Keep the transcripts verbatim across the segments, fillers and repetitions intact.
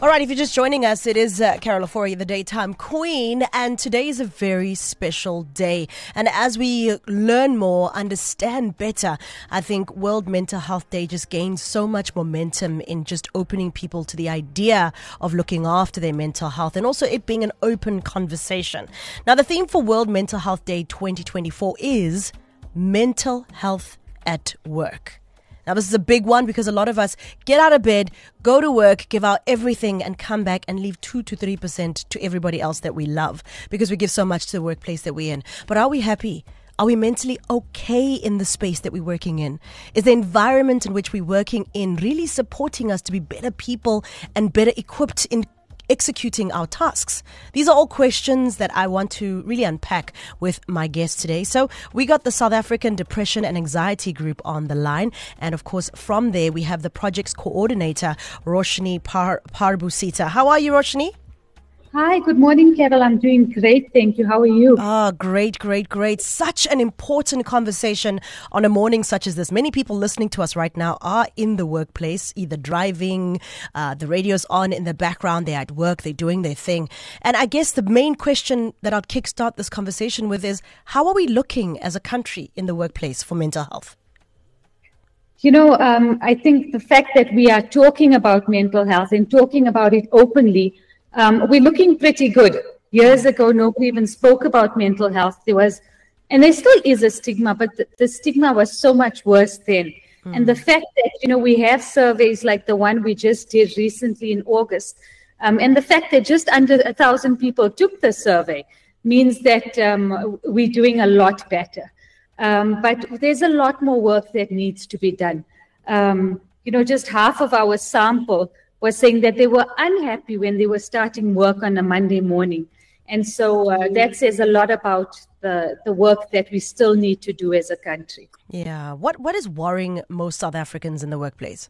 All right, if you're just joining us, it is uh, Carol Ofori, the Daytime Queen, and today is a very special day. And as we learn more, understand better, I think World Mental Health Day just gains so much momentum in just opening people to the idea of looking after their mental health and also it being an open conversation. Now, the theme for World Mental Health Day twenty twenty-four is mental health at work. Now, this is a big one because a lot of us get out of bed, go to work, give out everything and come back and leave two to three percent to everybody else that we love because we give so much to the workplace that we're in. But are we happy? Are we mentally okay in the space that we're working in? Is the environment in which we're working in really supporting us to be better people and better equipped in executing our tasks? These are all questions that I want to really unpack with my guest today. So we got the South African Depression and Anxiety Group on the line. And of course, from there, we have the project's coordinator, Roshni Par- Parbusita. How are you, Roshni? Hi, good morning, Carol. I'm doing great. Thank you. How are you? Ah, great, great, great. Such an important conversation on a morning such as this. Many people listening to us right now are in the workplace, either driving, uh, the radio's on in the background, they're at work, they're doing their thing. And I guess the main question that I'll kickstart this conversation with is, how are we looking as a country in the workplace for mental health? You know, um, I think the fact that we are talking about mental health and talking about it openly, Um, we're looking pretty good. Years ago, nobody even spoke about mental health. There was, and there still is a stigma, but the, the stigma was so much worse then. Mm. And the fact that, you know, we have surveys like the one we just did recently in August, um, and the fact that just under a thousand people took the survey means that um, we're doing a lot better. Um, but there's a lot more work that needs to be done. Um, you know, just half of our sample was saying that they were unhappy when they were starting work on a Monday morning. And so uh, that says a lot about the, the work that we still need to do as a country. Yeah. What What is worrying most South Africans in the workplace?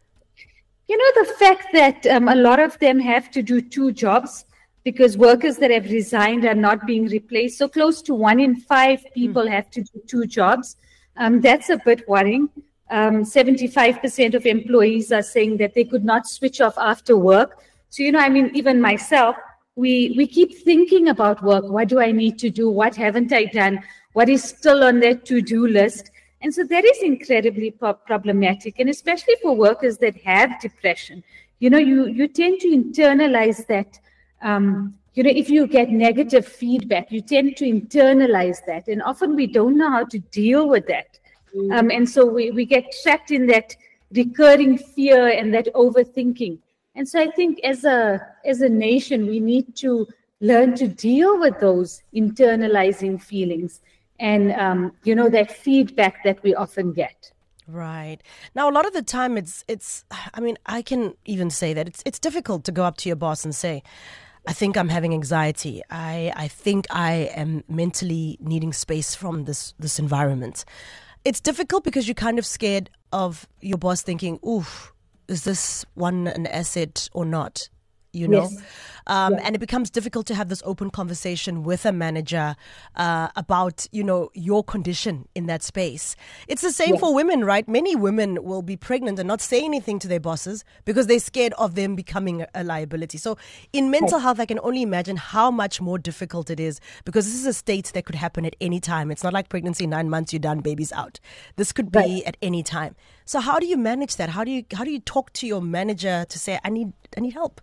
You know, the fact that um, a lot of them have to do two jobs because workers that have resigned are not being replaced. So close to one in five people mm. have to do two jobs. Um, that's a bit worrying. Um, seventy-five percent of employees are saying that they could not switch off after work. So, you know, I mean, even myself, we, we keep thinking about work. What do I need to do? What haven't I done? What is still on their to-do list? And so that is incredibly pro- problematic. And especially for workers that have depression, you know, you, you tend to internalize that. Um, you know, if you get negative feedback, you tend to internalize that. And often we don't know how to deal with that. Um, and so we, we get trapped in that recurring fear and that overthinking. And so I think as a as a nation, we need to learn to deal with those internalizing feelings and, um, you know, that feedback that we often get. Right. Now, a lot of the time it's, it's I mean, I can even say that it's it's difficult to go up to your boss and say, I think I'm having anxiety. I, I think I am mentally needing space from this this environment. It's difficult because you're kind of scared of your boss thinking, oof, is this one an asset or not? You know, yes. um, yeah. and it becomes difficult to have this open conversation with a manager uh, about, you know, your condition in that space. It's the same yeah. for women, right? Many women will be pregnant and not say anything to their bosses because they're scared of them becoming a liability. So in mental health, I can only imagine how much more difficult it is because this is a state that could happen at any time. It's not like pregnancy, nine months, you're done, baby's out. This could be right. at any time. So how do you manage that? How do you how do you talk to your manager to say, I need I need help?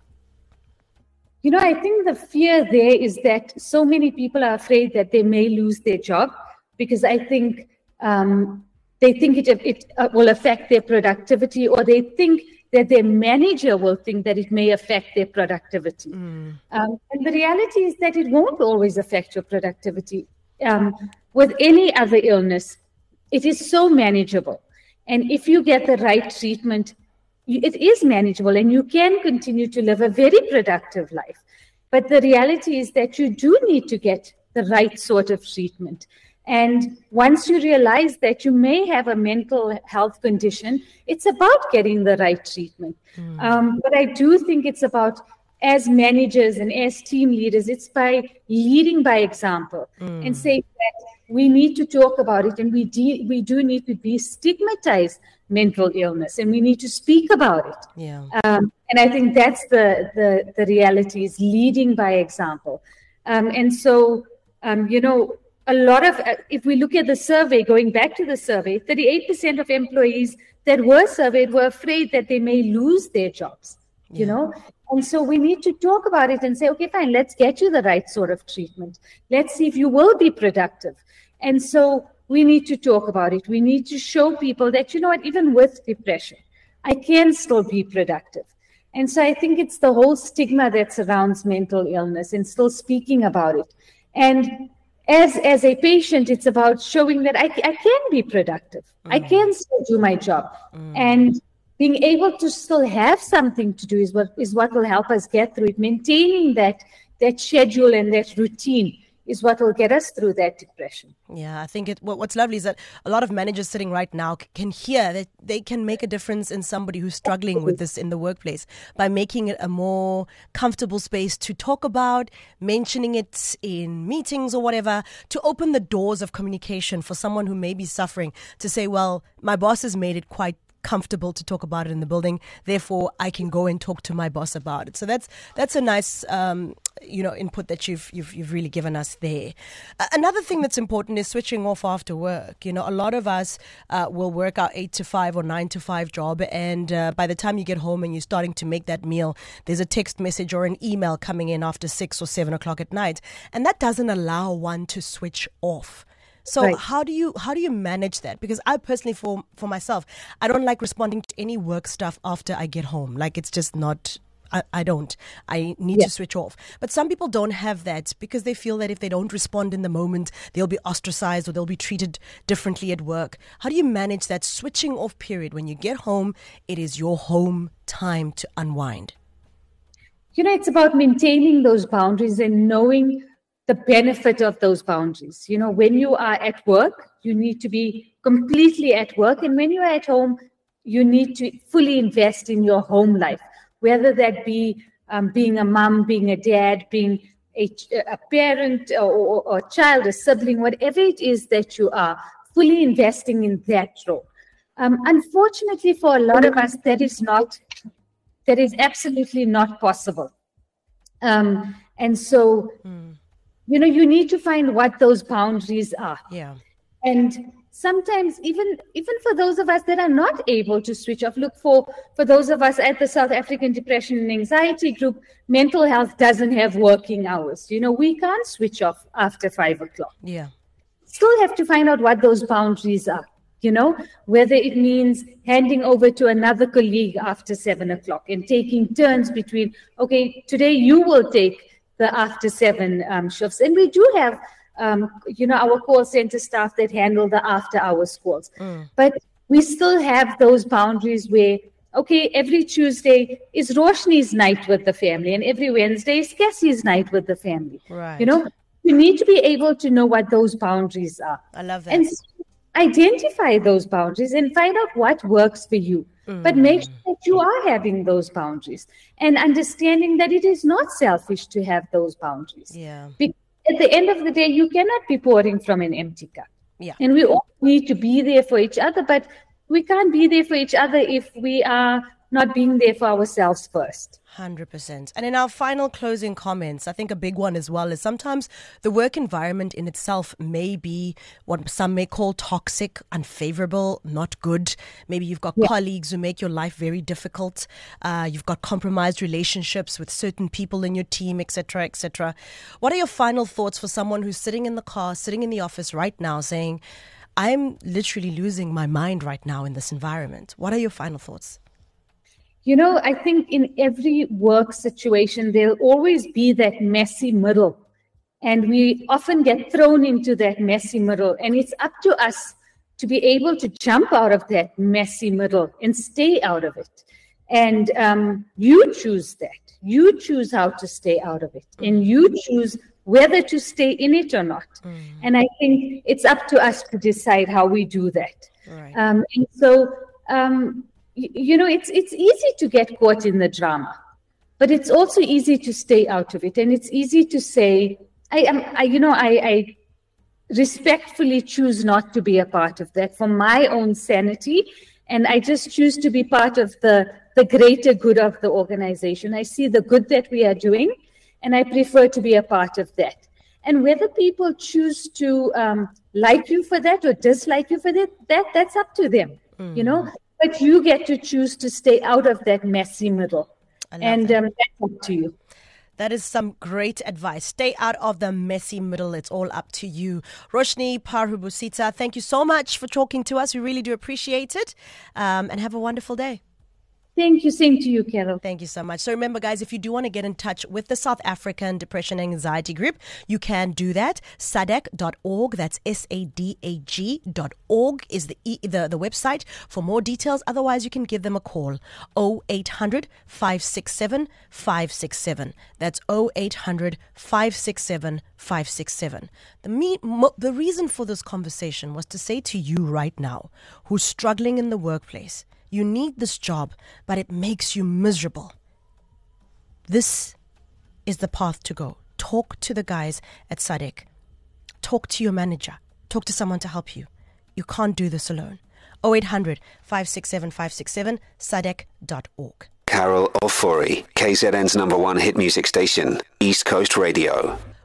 You know, I think the fear there is that so many people are afraid that they may lose their job because I think um, they think it, it uh, will affect their productivity, or they think that their manager will think that it may affect their productivity. Mm. Um, and the reality is that it won't always affect your productivity. Um, with any other illness, it is so manageable. And if you get the right treatment, it is manageable and you can continue to live a very productive life. But the reality is that you do need to get the right sort of treatment. And once you realize that you may have a mental health condition, it's about getting the right treatment. Mm. Um, but I do think it's about, as managers and as team leaders, it's by leading by example mm. and saying that we need to talk about it, and we de- we do need to destigmatize mental illness, and we need to speak about it. Yeah. Um, and I think that's the, the, the reality, is leading by example. Um, and so, um, you know, a lot of, uh, if we look at the survey, going back to the survey, thirty-eight percent of employees that were surveyed were afraid that they may lose their jobs, yeah. you know. And so we need to talk about it and say, okay, fine, let's get you the right sort of treatment. Let's see if you will be productive. And so we need to talk about it. We need to show people that, you know what, even with depression, I can still be productive. And so I think it's the whole stigma that surrounds mental illness and still speaking about it. And as as a patient, it's about showing that I, I can be productive. Mm. I can still do my job. Mm. And being able to still have something to do is what is what will help us get through it. Maintaining that that schedule and that routine is what will get us through that depression. Yeah, I think it, what's lovely is that a lot of managers sitting right now can hear that they can make a difference in somebody who's struggling with this in the workplace by making it a more comfortable space to talk about, mentioning it in meetings or whatever, to open the doors of communication for someone who may be suffering, to say, well, my boss has made it quite comfortable to talk about it in the building, therefore I can go and talk to my boss about it. So that's that's a nice um, you know input that you've you've you've really given us there. Uh, another thing that's important is switching off after work. You know, a lot of us uh, will work our eight to five or nine to five job, and uh, by the time you get home and you're starting to make that meal, there's a text message or an email coming in after six or seven o'clock at night, and that doesn't allow one to switch off. So right. how do you how do you manage that? Because I personally, for for myself, I don't like responding to any work stuff after I get home. Like, it's just not, I, I don't. I need yeah. to switch off. But some people don't have that because they feel that if they don't respond in the moment, they'll be ostracized or they'll be treated differently at work. How do you manage that switching off period? When you get home, it is your home time to unwind. You know, it's about maintaining those boundaries and knowing the benefit of those boundaries. You know, when you are at work, you need to be completely at work. And when you are at home, you need to fully invest in your home life, whether that be um, being a mom, being a dad, being a, a parent or, or, or a child, a sibling, whatever it is that you are, fully investing in that role. Um, unfortunately, for a lot of us, that is not, that is absolutely not possible. Um, and so, mm. you know, you need to find what those boundaries are. Yeah. And sometimes even even for those of us that are not able to switch off, look, for, for those of us at the South African Depression and Anxiety Group, mental health doesn't have working hours. You know, we can't switch off after five o'clock. Yeah. Still have to find out what those boundaries are, you know, whether it means handing over to another colleague after seven o'clock and taking turns between, okay, today you will take the after seven um, shifts. And we do have, um, you know, our call center staff that handle the after hours calls. Mm. But we still have those boundaries where, okay, every Tuesday is Roshni's night with the family, and every Wednesday is Cassie's night with the family. Right. You know, you need to be able to know what those boundaries are. I love that. And identify those boundaries and find out what works for you. Mm. But make sure that you are having those boundaries and understanding that it is not selfish to have those boundaries. Yeah. Because at the end of the day, you cannot be pouring from an empty cup. Yeah. And we all need to be there for each other, but we can't be there for each other if we are not being there for ourselves first. one hundred percent. And in our final closing comments, I think a big one as well is sometimes the work environment in itself may be what some may call toxic, unfavorable, not good. Maybe you've got yeah. colleagues who make your life very difficult. Uh, you've got compromised relationships with certain people in your team, et cetera, et cetera. What are your final thoughts for someone who's sitting in the car, sitting in the office right now saying, I'm literally losing my mind right now in this environment? What are your final thoughts? You know, I think in every work situation, there'll always be that messy middle. And we often get thrown into that messy middle. And it's up to us to be able to jump out of that messy middle and stay out of it. And um, you choose that. You choose how to stay out of it. And you choose whether to stay in it or not. Mm. And I think it's up to us to decide how we do that. Right. Um, and so... Um, You know, it's it's easy to get caught in the drama, but it's also easy to stay out of it. And it's easy to say, I am, I, you know, I, I respectfully choose not to be a part of that for my own sanity And I just choose to be part of the, the greater good of the organization. I see the good that we are doing, and I prefer to be a part of that. And whether people choose to um, like you for that or dislike you for that, that that's up to them, mm. you know. But you get to choose to stay out of that messy middle. And um, that's up to you. That is some great advice. Stay out of the messy middle. It's all up to you. Roshni Parhubusita, thank you so much for talking to us. We really do appreciate it. Um, and have a wonderful day. Thank you. Same to you, Carol. Thank you so much. So remember, guys, if you do want to get in touch with the South African Depression and Anxiety Group, you can do that. sadag dot org. That's S A D A G dot org is the, e- the the website for more details. Otherwise, you can give them a call. oh eight hundred, five six seven, five six seven. That's oh eight hundred, five six seven, five six seven. The, me- mo- the reason for this conversation was to say to you right now, who's struggling in the workplace, you need this job, but it makes you miserable. This is the path to go. Talk to the guys at SADC. Talk to your manager. Talk to someone to help you. You can't do this alone. oh eight hundred, five six seven, five six seven, sadag dot org. Carol Ofori, K Z N's number one hit music station, East Coast Radio.